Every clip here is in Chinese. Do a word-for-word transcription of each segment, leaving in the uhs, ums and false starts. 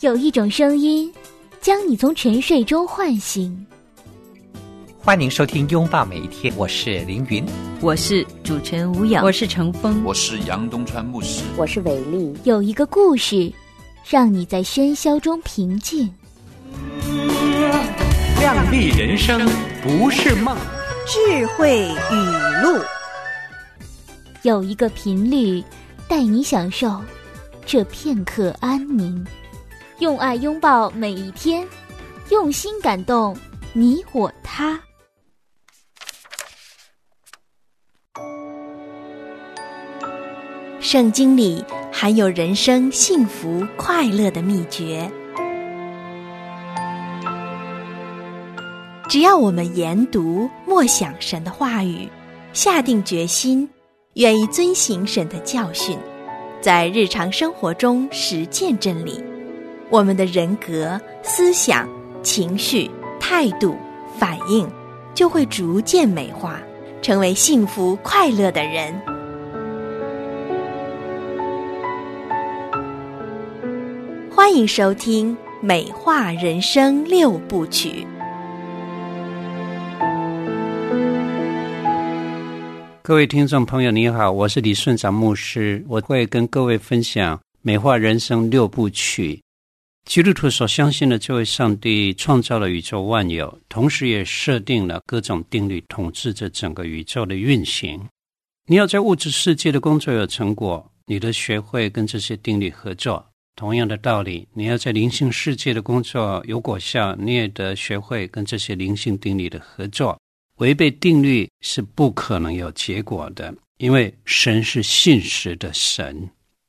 有一种声音将你从沉睡中唤醒。 欢迎收听拥抱每一天，我是凌云， 我是主持人吴雅，我是程峰， 我是杨东川牧师， 我是伟丽。 有一个故事让你在喧嚣中平静。 亮丽人生不是梦， 智慧语录。 有一个频率带你享受这片刻安宁，用爱拥抱每一天，用心感动你我他。 圣经里含有人生幸福快乐的秘诀，只要我们研读默想神的话语，下定决心愿意遵行神的教训，在日常生活中实践真理，我们的人格、思想、情绪、态度、反应就会逐渐美化，成为幸福快乐的人。欢迎收听《美化人生六部曲》。 各位听众朋友你好，我是李顺长牧师，我会跟各位分享美化人生六部曲。基督徒所相信的这位上帝创造了宇宙万有，同时也设定了各种定律统治着整个宇宙的运行。你要在物质世界的工作有成果，你得学会跟这些定律合作。同样的道理，你要在灵性世界的工作有果效，你也得学会跟这些灵性定律的合作。违背定律是不可能有结果的，因为神是信实的神。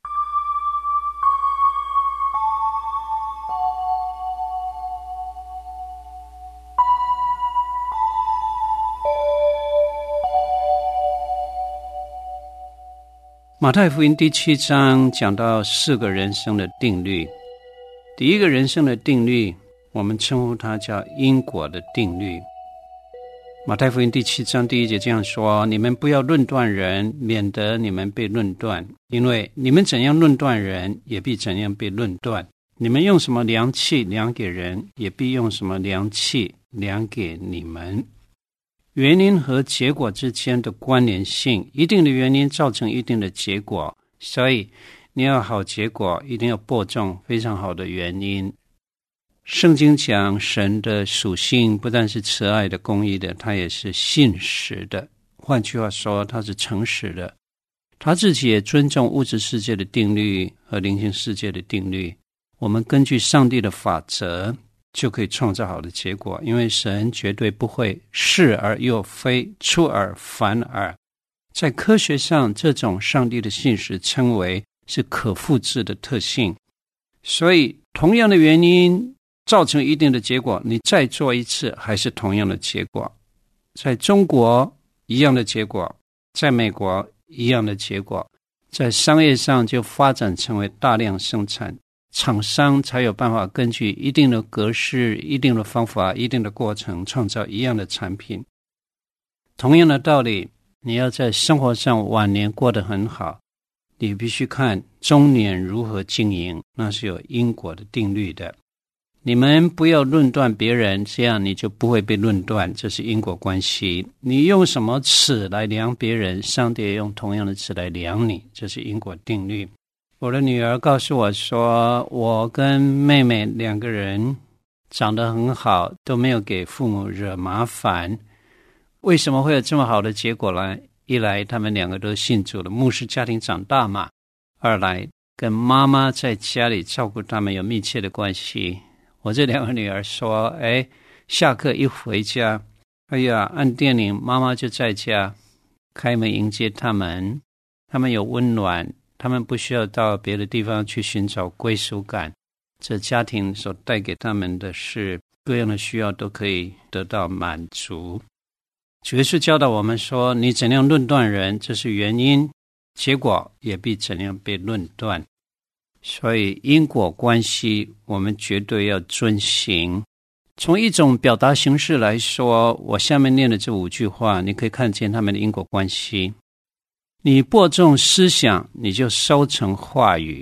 马太福音第七章讲到四个人生的定律。第一个人生的定律，我们称呼它叫因果的定律。马太福音第七章第一节这样说：你们不要论断人，免得你们被论断，因为你们怎样论断人，也必怎样被论断。你们用什么量器量给人，也必用什么量器量给你们。原因和结果之间的关联性，一定的原因造成一定的结果，所以你要好结果，一定要播种非常好的原因。圣经讲神的属性不但是慈爱的、公义的，他也是信实的。换句话说，他是诚实的。他自己也尊重物质世界的定律和灵性世界的定律。我们根据上帝的法则就可以创造好的结果，因为神绝对不会是而又非，出尔反尔。在科学上，这种上帝的信实称为是可复制的特性。所以同样的原因造成一定的结果，你再做一次还是同样的结果。在中国一样的结果，在美国一样的结果。在商业上就发展成为大量生产，厂商才有办法根据一定的格式、一定的方法、一定的过程创造一样的产品。同样的道理，你要在生活上晚年过得很好，你必须看中年如何经营，那是有因果的定律的。你们不要论断别人，这样你就不会被论断，这是因果关系。你用什么尺来量别人，上帝也用同样的尺来量你，这是因果定律。我的女儿告诉我说，我跟妹妹两个人长得很好，都没有给父母惹麻烦。为什么会有这么好的结果呢？一来他们两个都信主了，牧师家庭长大嘛；二来跟妈妈在家里照顾他们有密切的关系。我这两个女儿说，哎，下课一回家，哎呀，按电铃妈妈就在家开门迎接他们，他们有温暖，他们不需要到别的地方去寻找归属感。这家庭所带给他们的是各样的需要都可以得到满足。主耶稣教导我们说，你怎样论断人，这是原因，结果也必怎样被论断。所以因果关系我们绝对要遵行。从一种表达形式来说，我下面念的这五句话，你可以看见他们的因果关系。你播种思想，你就收成话语；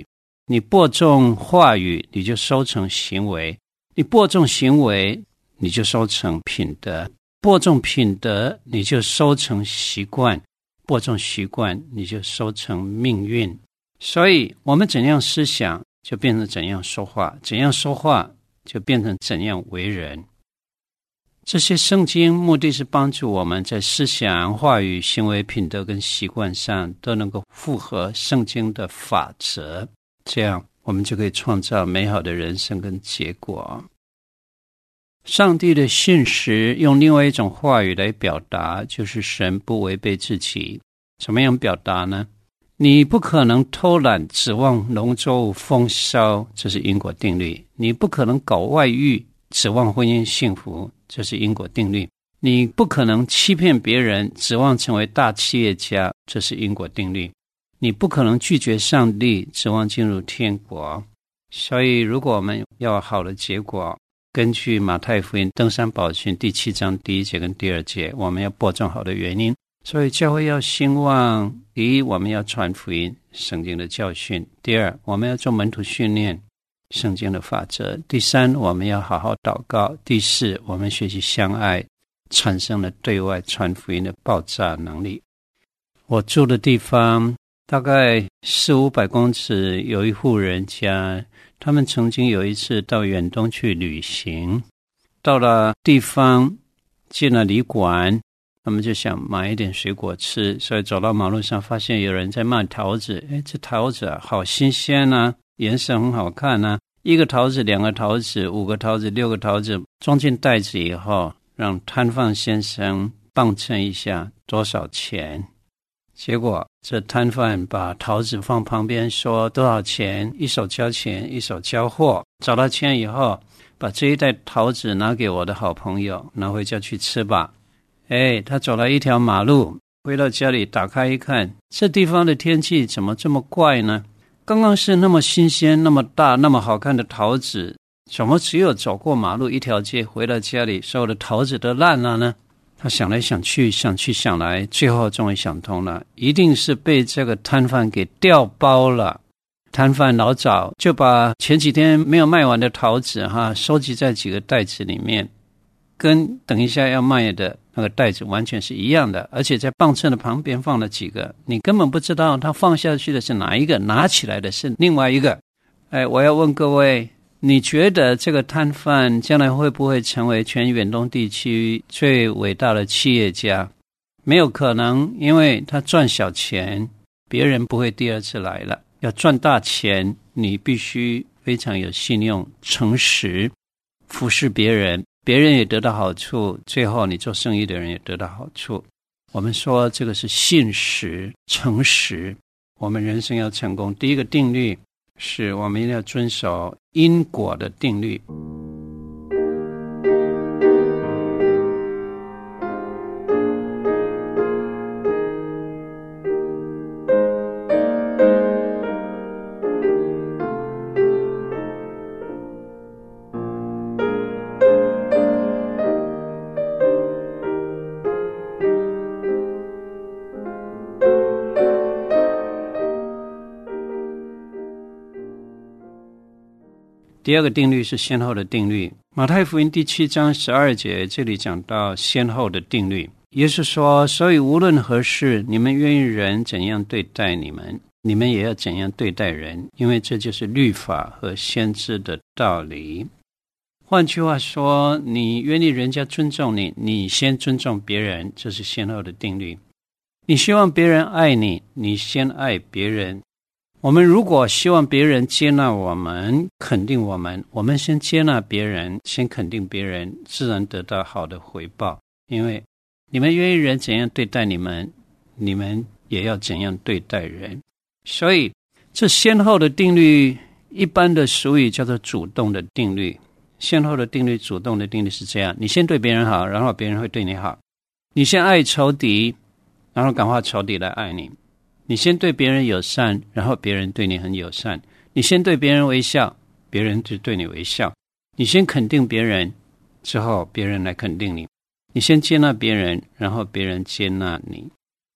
你播种话语，你就收成行为；你播种行为，你就收成品德；播种品德，你就收成习惯；播种习惯，你就收成命运。所以我们怎样思想，就变成怎样说话；怎样说话，就变成怎样为人。这些圣经目的是帮助我们在思想、话语、行为、品德跟习惯上都能够符合圣经的法则，这样我们就可以创造美好的人生跟结果。上帝的信实用另外一种话语来表达，就是神不违背自己。怎么样表达呢？你不可能偷懒指望龙舟丰收，这是因果定律；你不可能搞外遇指望婚姻幸福，这是因果定律；你不可能欺骗别人指望成为大企业家，这是因果定律；你不可能拒绝上帝指望进入天国。所以如果我们要好的结果，根据马太福音登山宝训第七章第一节跟第二节，我们要播种好的原因。所以教会要兴旺，第一，我们要传福音圣经的教训；第二，我们要做门徒训练圣经的法则；第三，我们要好好祷告；第四，我们学习相爱，产生了对外传福音的爆炸能力。我住的地方大概四五百公尺，有一户人家，他们曾经有一次到远东去旅行，到了地方进了旅馆，他们就想买一点水果吃，所以走到马路上发现有人在卖桃子。诶，这桃子啊好新鲜啊，颜色很好看啊，一个桃子、两个桃子、五个桃子、六个桃子，装进袋子以后，让摊贩先生磅称一下多少钱。结果这摊贩把桃子放旁边说多少钱，一手交钱一手交货。找到钱以后，把这一袋桃子拿给我的好朋友，拿回家去吃吧。哎，他走了一条马路，回到家里打开一看，这地方的天气怎么这么怪呢？刚刚是那么新鲜、那么大、那么好看的桃子，怎么只有走过马路一条街，回到家里所有的桃子都烂了呢？他想来想去，想去想来，最后终于想通了，一定是被这个摊贩给调包了。摊贩老早就把前几天没有卖完的桃子哈收集在几个袋子里面，跟等一下要卖的那个袋子完全是一样的，而且在磅秤的旁边放了几个，你根本不知道他放下去的是哪一个，拿起来的是另外一个。哎，我要问各位，你觉得这个摊贩将来会不会成为全远东地区最伟大的企业家？没有可能，因为他赚小钱，别人不会第二次来了。要赚大钱，你必须非常有信用、诚实，服侍别人，别人也得到好处，最后你做生意的人也得到好处。我们说这个是信实、诚实。我们人生要成功，第一个定律是我们一定要遵守因果的定律。第二个定律是先后的定律。马太福音第七章十二节，这里讲到先后的定律。耶稣说，所以无论何事，你们愿意人怎样对待你们，你们也要怎样对待人，因为这就是律法和先知的道理。换句话说，你愿意人家尊重你，你先尊重别人，这是先后的定律。你希望别人爱你，你先爱别人。我们如果希望别人接纳我们、肯定我们，我们先接纳别人，先肯定别人，自然得到好的回报。因为你们愿意人怎样对待你们，你们也要怎样对待人。所以这先后的定律，一般的俗语叫做主动的定律。先后的定律、主动的定律是这样：你先对别人好，然后别人会对你好；你先爱仇敌，然后感化仇敌来爱你；你先对别人友善，然后别人对你很友善；你先对别人微笑，别人就对你微笑；你先肯定别人，之后别人来肯定你；你先接纳别人，然后别人接纳你。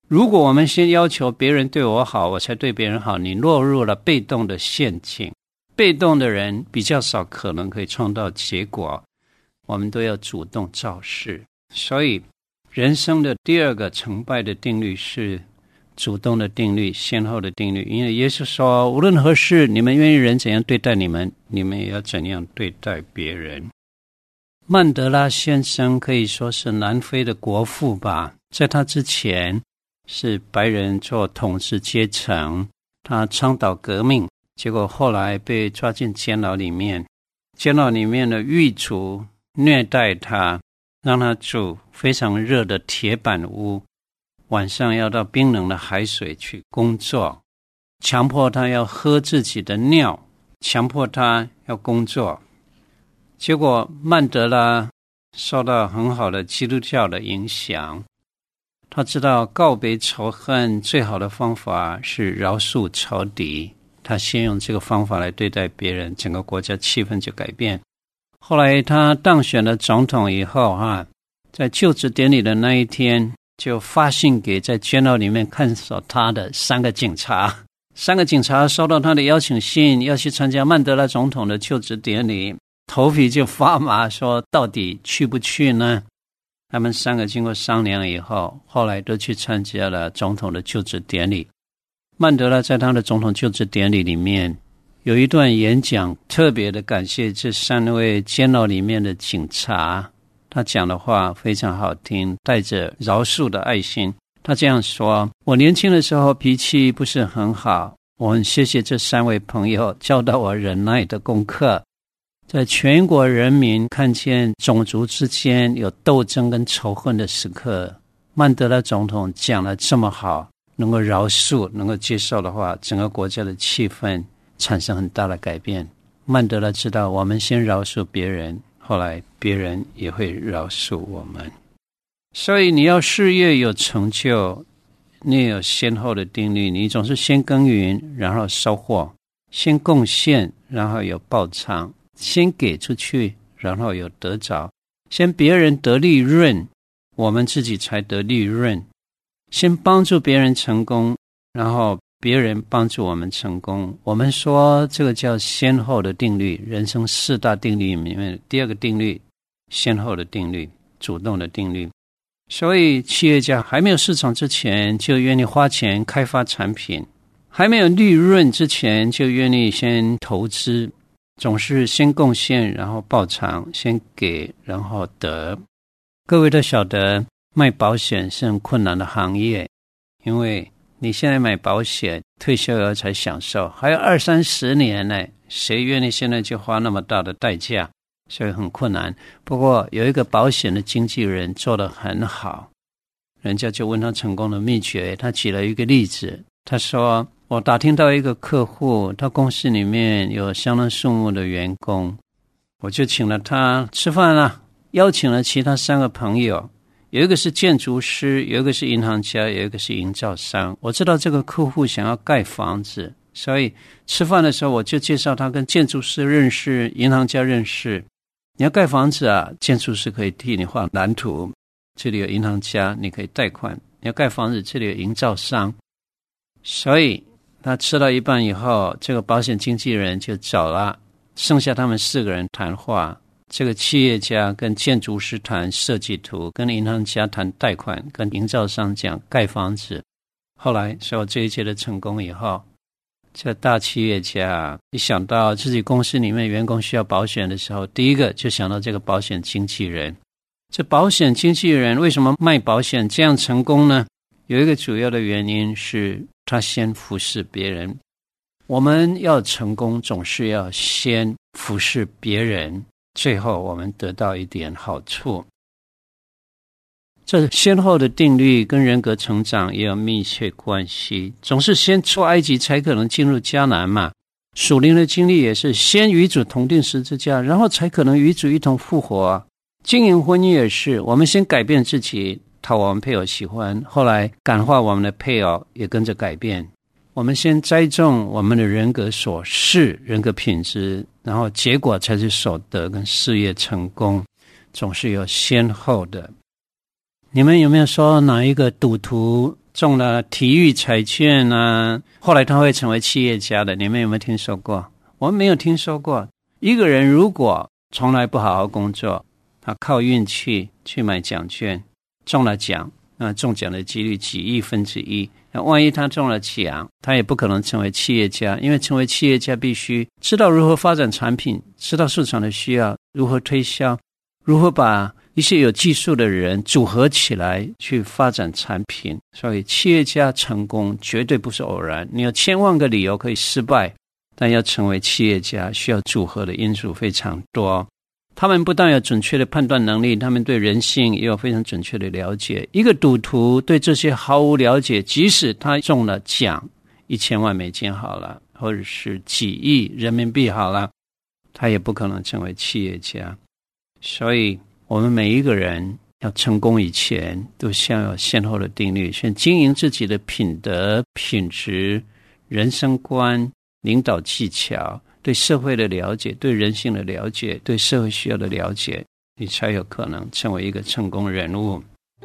如果我们先要求别人对我好，我才对别人好，你落入了被动的陷阱。被动的人比较少可能可以创造结果，我们都要主动造事。所以人生的第二个成败的定律是主动的定律，先后的定律。因为耶稣说，无论何事，你们愿意人怎样对待你们，你们也要怎样对待别人。曼德拉先生可以说是南非的国父吧，在他之前是白人做统治阶层，他倡导革命，结果后来被抓进监牢里面，监牢里面的狱卒虐待他，让他住非常热的铁板屋，晚上要到冰冷的海水去工作，强迫他要喝自己的尿，强迫他要工作。结果曼德拉受到很好的基督教的影响，他知道告别仇恨最好的方法是饶恕仇敌，他先用这个方法来对待别人，整个国家气氛就改变。后来他当选了总统以后啊，在就职典礼的那一天，就发信给在监牢里面看守他的三个警察。三个警察收到他的邀请信，要去参加曼德拉总统的就职典礼，头皮就发麻，说到底去不去呢？他们三个经过商量以后，后来都去参加了总统的就职典礼。曼德拉在他的总统就职典礼里面有一段演讲，特别的感谢这三位监牢里面的警察，他讲的话非常好听，带着饶恕的爱心。他这样说，我年轻的时候脾气不是很好，我很谢谢这三位朋友教导我忍耐的功课。在全国人民看见种族之间有斗争跟仇恨的时刻，曼德拉总统讲得这么好，能够饶恕，能够接受的话，整个国家的气氛产生很大的改变。曼德拉知道，我们先饶恕别人，后来别人也会饶恕我们。所以你要事业有成就，你也有先后的定律，你总是先耕耘然后收获，先贡献然后有报偿，先给出去然后有得着，先别人得利润，我们自己才得利润，先帮助别人成功，然后别人帮助我们成功。我们说这个叫先后的定律，人生四大定律里面第二个定律，先后的定律，主动的定律。所以企业家还没有市场之前就愿意花钱开发产品，还没有利润之前就愿意先投资，总是先贡献然后报偿，先给然后得。各位都晓得卖保险是很困难的行业，因为你现在买保险退休以后才享受，还有二三十年呢，谁愿意现在就花那么大的代价？所以很困难。不过有一个保险的经纪人做得很好，人家就问他成功的秘诀，他举了一个例子，他说我打听到一个客户，他公司里面有相当数目的员工，我就请了他吃饭了，邀请了其他三个朋友，有一个是建筑师，有一个是银行家，有一个是营造商。我知道这个客户想要盖房子，所以吃饭的时候我就介绍他跟建筑师认识，银行家认识。你要盖房子啊，建筑师可以替你画蓝图，这里有银行家，你可以贷款。你要盖房子，这里有营造商。所以他吃到一半以后，这个保险经纪人就走了，剩下他们四个人谈话。这个企业家跟建筑师谈设计图，跟银行家谈贷款，跟营造商讲盖房子。后来所有这一切的成功以后，这大企业家一想到自己公司里面员工需要保险的时候，第一个就想到这个保险经纪人。这保险经纪人为什么卖保险这样成功呢？有一个主要的原因是他先服侍别人。我们要成功总是要先服侍别人，最后我们得到一点好处。这先后的定律跟人格成长也有密切关系，总是先出埃及才可能进入迦南嘛。属灵的经历也是先与主同定十字架，然后才可能与主一同复活啊。经营婚姻也是，我们先改变自己，讨我们配偶喜欢，后来感化我们的配偶也跟着改变。我们先栽种我们的人格所示，人格品质，然后结果才是所得跟事业成功，总是有先后的。你们有没有说哪一个赌徒中了体育彩券啊，后来他会成为企业家的，你们有没有听说过？我们没有听说过。一个人如果从来不好好工作，他靠运气去买奖券，中了奖，那中奖的几率几亿分之一，那万一他中了奖，他也不可能成为企业家，因为成为企业家必须知道如何发展产品，知道市场的需要，如何推销，如何把一些有技术的人组合起来去发展产品。所以企业家成功绝对不是偶然，你有千万个理由可以失败，但要成为企业家需要组合的因素非常多。他们不但有准确的判断能力，他们对人性也有非常准确的了解。一个赌徒对这些毫无了解，即使他中了奖一千万美金好了，或者是几亿人民币好了，他也不可能成为企业家。所以我们每一个人要成功以前，都先有先后的定律，先经营自己的品德、品质、人生观、领导技巧，对社会的了解，对人性的了解，对社会需要的了解，你才有可能成为一个成功人物。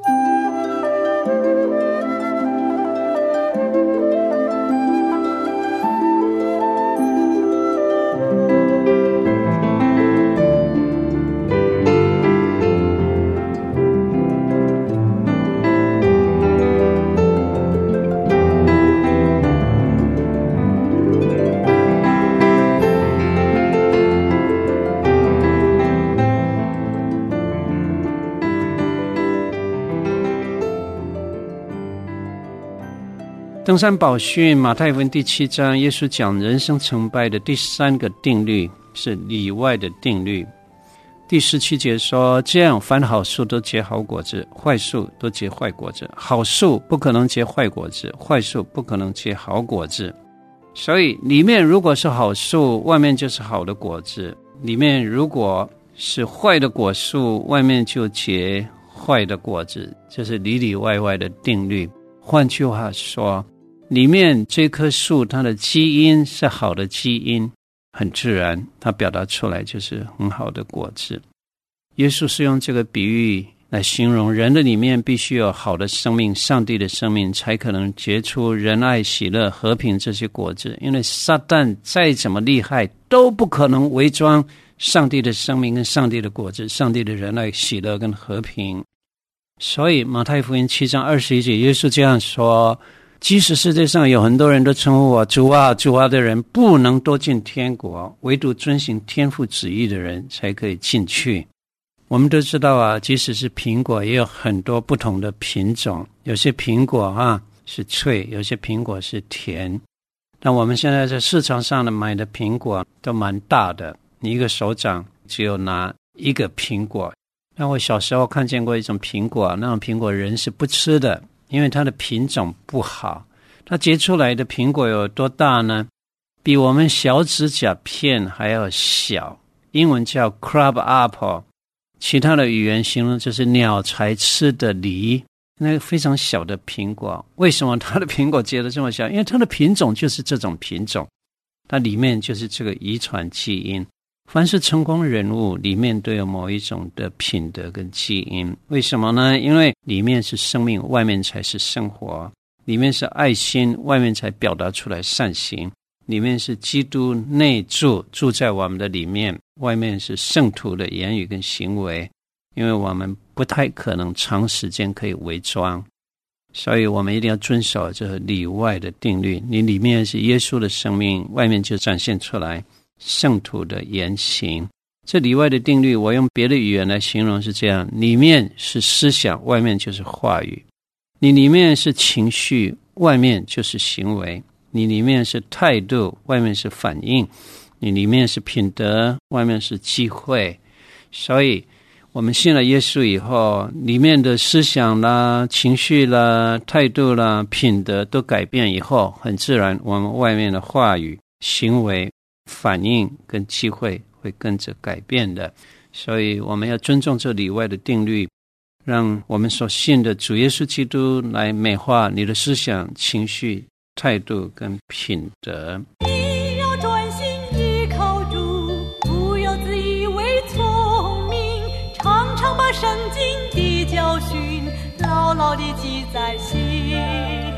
登山宝训马太福音第七章，耶稣讲人生成败的第三个定律是里外的定律。第十七节说，这样凡好树都结好果子，坏树都结坏果子。好树不可能结坏果子，坏树不可能结好果子。所以里面如果是好树，外面就是好的果子；里面如果是坏的果树，外面就结坏的果子。这是里里外外的定律。换句话说，里面这棵树它的基因是好的基因，很自然它表达出来就是很好的果子。耶稣是用这个比喻来形容人的里面必须有好的生命，上帝的生命，才可能结出仁爱、喜乐、和平这些果子。因为撒旦再怎么厉害都不可能伪装上帝的生命跟上帝的果子，上帝的仁爱、喜乐跟和平。所以马太福音七章二十一节，耶稣这样说，即使世界上有很多人都称呼我主啊主啊的人，不能都进天国，唯独遵行天父旨意的人才可以进去。我们都知道啊，即使是苹果也有很多不同的品种，有些苹果啊是脆，有些苹果是甜。但我们现在在市场上的买的苹果都蛮大的，你一个手掌只有拿一个苹果。但我小时候看见过一种苹果，那种苹果人是不吃的，因为它的品种不好。它结出来的苹果有多大呢？比我们小指甲片还要小，英文叫 crab apple， 其他的语言形容就是鸟才吃的梨，那个非常小的苹果。为什么它的苹果结得这么小？因为它的品种就是这种品种，它里面就是这个遗传基因。凡是成功人物里面都有某一种的品德跟基因。为什么呢？因为里面是生命，外面才是生活；里面是爱心，外面才表达出来善行；里面是基督内住，住在我们的里面，外面是圣徒的言语跟行为。因为我们不太可能长时间可以伪装，所以我们一定要遵守这里外的定律。你里面是耶稣的生命，外面就展现出来圣徒的言行。这里外的定律我用别的语言来形容是这样，里面是思想，外面就是话语；你里面是情绪，外面就是行为；你里面是态度，外面是反应；你里面是品德，外面是机会。所以我们信了耶稣以后，里面的思想啦、情绪啦、态度啦、品德都改变以后，很自然我们外面的话语、行为、反应跟机会会跟着改变的。所以我们要尊重这里外的定律，让我们所信的主耶稣基督来美化你的思想、情绪、态度跟品德。 你要专心依靠主，不要自以为聪明，常常把圣经的教训牢牢地记在心。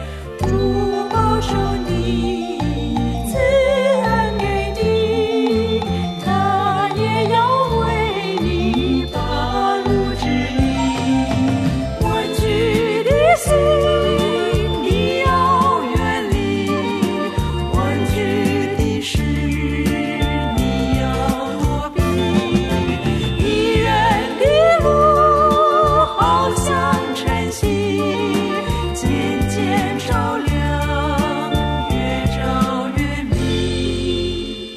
主保守你，赐恩给你，他也要为你把路指引。弯曲的心你要远离，弯曲的事你要躲避。医院的路好像晨曦，渐渐照亮，越照越明。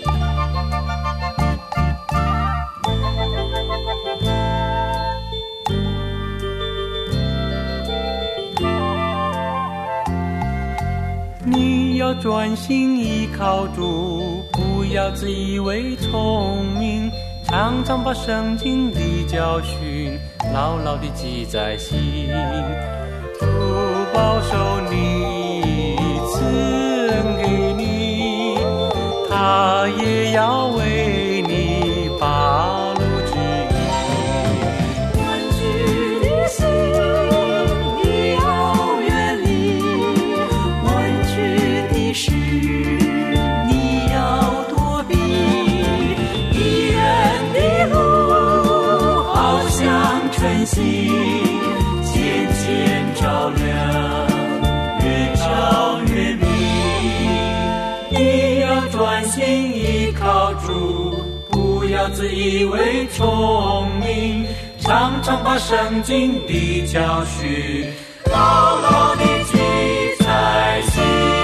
你要专心依靠主，不要自以为聪明，常常把圣经的教训牢牢地记在心。主保守你，赐恩给你，他也要为你把路指引。 弯曲的心你要远离，弯曲的事你要躲避。医院的路好像晨曦，渐渐照亮，越照越明。 你要专心依靠主，不要自以为聪明，常常把圣经的教训牢牢地记在心。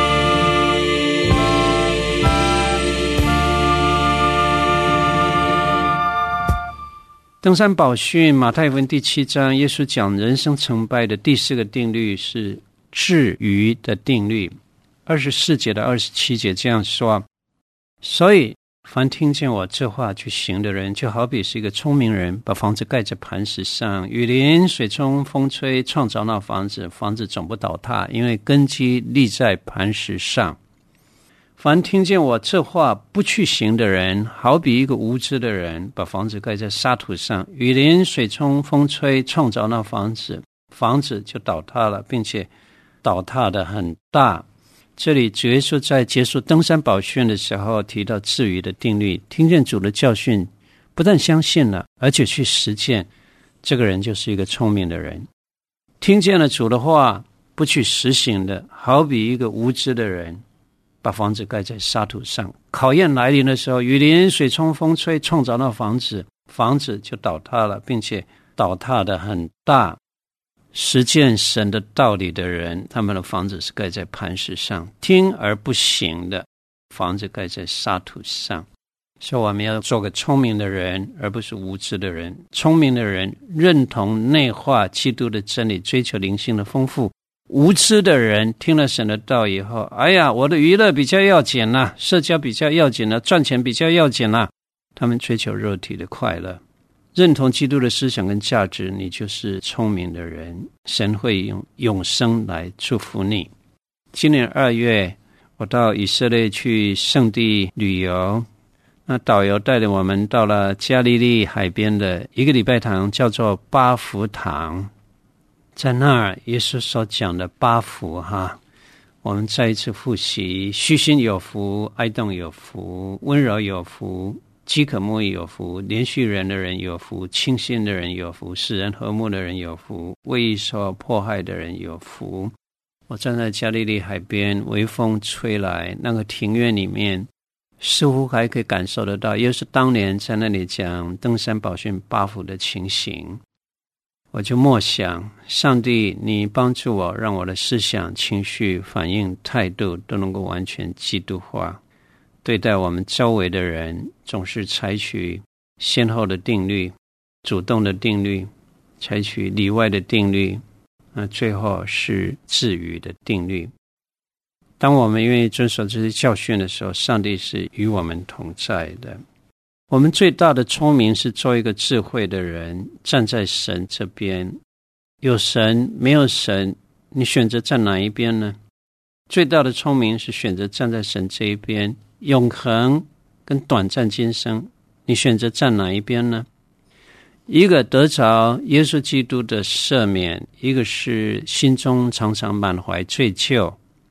登山宝训马太福音第七章，耶稣讲人生成败的第四个定律是至于的定律。二十四节到二十七节这样说：所以凡听见我这话去行的人，就好比是一个聪明人，把房子盖在磐石上，雨淋水冲风吹，创造那房子，房子总不倒塌，因为根基立在磐石上。凡听见我这话不去行的人，好比一个无知的人，把房子盖在沙土上，雨淋水冲风吹，创造那房子，房子就倒塌了，并且倒塌的很大。这里主耶稣在结束登山宝训的时候提到至于的定律，听见主的教训，不但相信了，而且去实践，这个人就是一个聪明的人。听见了主的话不去实行的，好比一个无知的人，把房子盖在沙土上，考验来临的时候，雨淋水冲风吹，创造那房子，房子就倒塌了，并且倒塌的很大。实践神的道理的人，他们的房子是盖在磐石上，听而不行的，房子盖在沙土上。所以我们要做个聪明的人，而不是无知的人。聪明的人认同内化基督的真理，追求灵性的丰富。无知的人听了神的道以后，哎呀，我的娱乐比较要紧啦，社交比较要紧啦，赚钱比较要紧啦，他们追求肉体的快乐。认同基督的思想跟价值，你就是聪明的人，神会用永生来祝福你。今年二月我到以色列去圣地旅游，那导游带着我们到了加利利海边的一个礼拜堂，叫做八福堂。在那儿耶稣所讲的八福哈，我们再一次复习：虚心有福，哀恸有福，温柔有福，饥渴慕义有福，连续人的人有福，清心的人有福，使人和睦的人有福，为义受迫害的人有福。我站在加利利海边，微风吹来，那个庭院里面似乎还可以感受得到耶稣当年在那里讲登山宝训八福的情形。我就默想，上帝你帮助我，让我的思想、情绪、反应、态度都能够完全基督化，对待我们周围的人总是采取先后的定律，主动的定律，采取里外的定律，那最后是至于的定律。当我们愿意遵守这些教训的时候，上帝是与我们同在的。我们最大的聪明是做一个智慧的人，站在神这边。有神没有神，你选择站哪一边呢？最大的聪明是选择站在神这一边。永恒跟短暂今生，你选择站哪一边呢？一个得着耶稣基督的赦免，一个是心中常常满怀罪疚，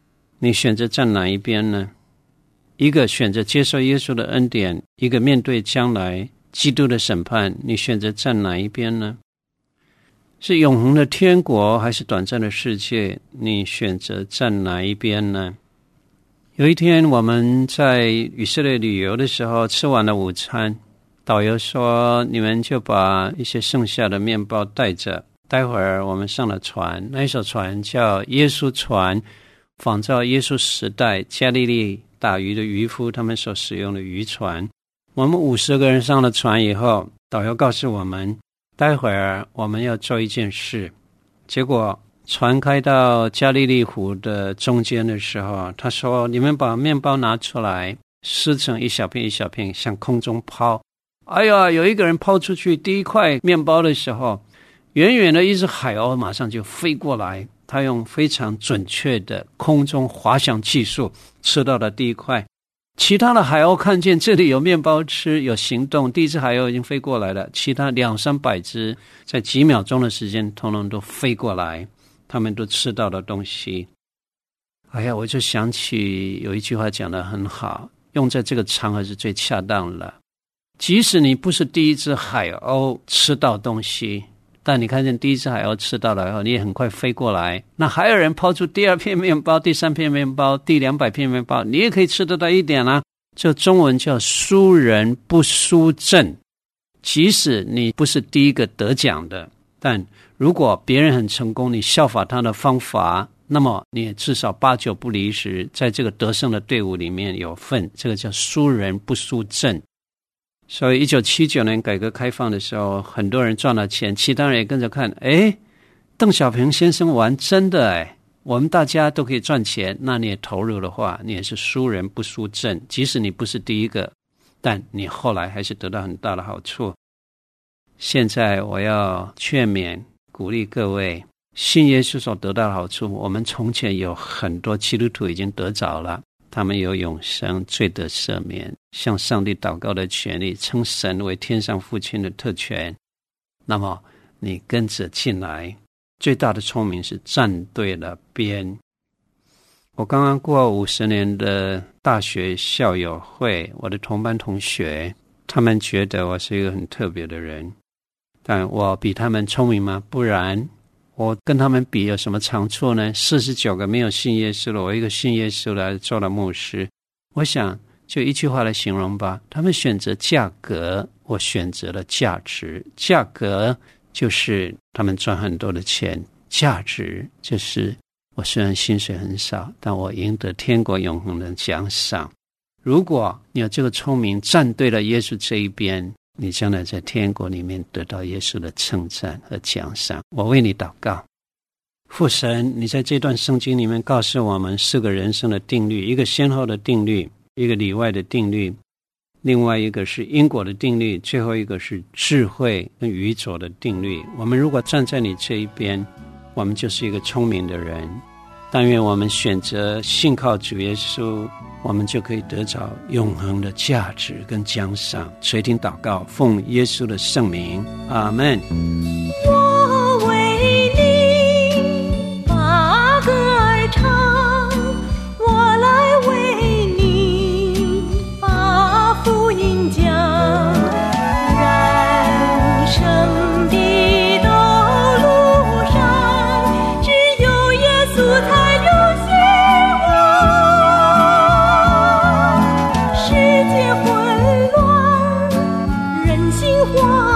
你选择站哪一边呢？一个选择接受耶稣的恩典，一个面对将来基督的审判，你选择站哪一边呢？是永恒的天国还是短暂的世界？你选择站哪一边呢？有一天我们在以色列旅游的时候，吃完了午餐，导游说你们就把一些剩下的面包带着，待会儿我们上了船，那一艘船叫耶稣船，仿照耶稣时代加利利打鱼的渔夫他们所使用的渔船。我们五十个人上了船以后，导游告诉我们待会儿我们要做一件事。结果船开到加利利湖的中间的时候，他说你们把面包拿出来，撕成一小片一小片向空中抛。哎呀，有一个人抛出去第一块面包的时候，远远的一只海鸥马上就飞过来，他用非常准确的空中滑翔技术吃到了第一块。其他的海鸥看见这里有面包吃，有行动，第一只海鸥已经飞过来了，其他两三百只在几秒钟的时间统统都飞过来，他们都吃到的东西。哎呀，我就想起有一句话讲得很好，用在这个场合是最恰当了。即使你不是第一只海鸥吃到东西，但你看见第一只海鸥吃到了以后，你也很快飞过来，那还有人抛出第二片面包，第三片面包，第两百片面包，你也可以吃得到一点啊。这中文叫输人不输阵。即使你不是第一个得奖的，但如果别人很成功，你效法他的方法，那么你也至少八九不离十，在这个得胜的队伍里面有份，这个叫输人不输阵。所以一九七九年改革开放的时候，很多人赚了钱，其他人也跟着看，诶，邓小平先生玩真的诶，我们大家都可以赚钱，那你也投入的话，你也是输人不输阵。即使你不是第一个，但你后来还是得到很大的好处。现在我要劝勉鼓励各位，信耶稣所得到的好处，我们从前有很多基督徒已经得着了，他们有永生、罪得赦免、向上帝祷告的权利，称神为天上父亲的特权。那么你跟着进来，最大的聪明是站对了边。我刚刚过五十年的大学校友会，我的同班同学，他们觉得我是一个很特别的人，但我比他们聪明吗？不然。我跟他们比有什么长处呢？四十九个没有信耶稣了，我一个信耶稣了，做了牧师。我想就一句话来形容吧，他们选择价格，我选择了价值。价格就是他们赚很多的钱，价值就是我虽然薪水很少，但我赢得天国永恒的奖赏。如果你有这个聪明，站对了耶稣这一边，你将来在天国里面得到耶稣的称赞和奖赏。我为你祷告。父神，你在这段圣经里面告诉我们四个人生的定律，一个先后的定律，一个里外的定律，另外一个是因果的定律，最后一个是智慧跟愚拙的定律。我们如果站在你这一边，我们就是一个聪明的人。但愿我们选择信靠主耶稣，我们就可以得着永恒的价值跟奖赏。垂听祷告，奉耶稣的圣名，阿们。 我为你把歌儿唱，我来为你把福音讲，人生的道路上，只有耶稣才有希望。世界混乱，人心惶